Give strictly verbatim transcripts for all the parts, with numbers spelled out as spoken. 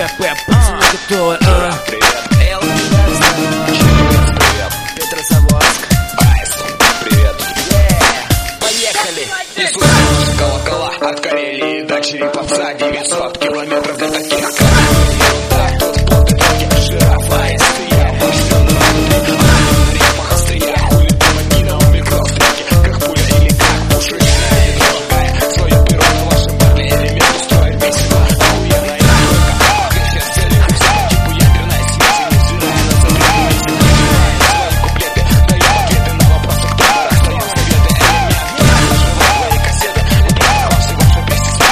П, пацаны готовы, а? Привет, привет, Петрозаводск, Айс, привет, поехали. Колокола от Карелии до Череповца, девятьсот километров до таких карт. Тут боты таких жираф, Айс, я машина внутри, на рифмах острия, хули ты манина, у микростреки, как пуля или как пуши. Трогая свое перо на вашем барле, элемент устроит весело, охуенно и нахуй, как с целью, типа ядерная смесь, не зирая на современной земле, свои куплеты, даю ответы на вопросы, кто расстает советы, элемент, кто наживает свои кассеты, убрал вас и ваши вместе с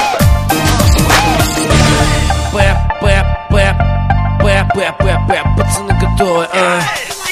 П, П, П, П, П, П, П, пацаны готовы, а?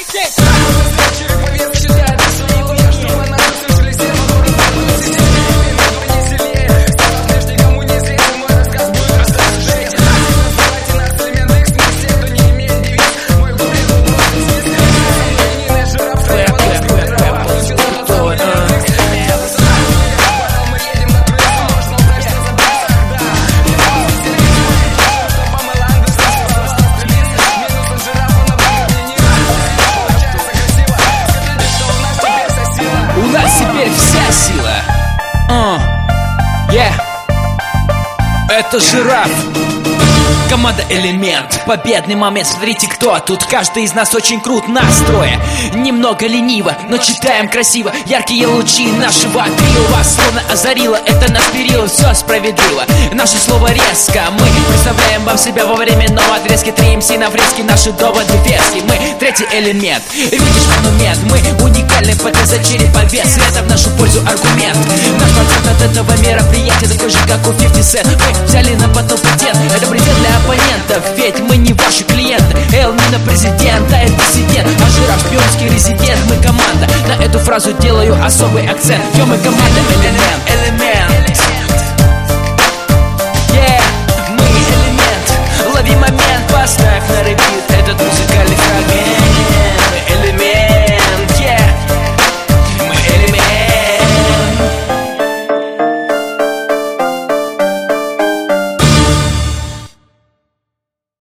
У нас теперь вся сила. uh. yeah. Это жираф. Команда Элемент, победный момент, смотрите кто. Тут каждый из нас очень крут, настроя немного лениво, но читаем красиво. Яркие лучи нашего трио вас словно озарило. Это наш период, все справедливо. Наше слово резко, мы представляем вам себя во временном отрезке. Три эм си на фреске, наши доводы вески. Мы третий элемент, видишь монумент. Мы уникальны, показать череп по весу. Это в нашу пользу аргумент. Наш процент от этого мероприятия такой же, как у пятьдесят цент. Мы взяли на потом патент, это предел для оппонентов, ведь мы не ваши клиенты. Эл не на президента, это диссидент, а жираф шпионский резидент. Мы команда, на эту фразу делаю особый акцент. Ё, мы команда Элемент.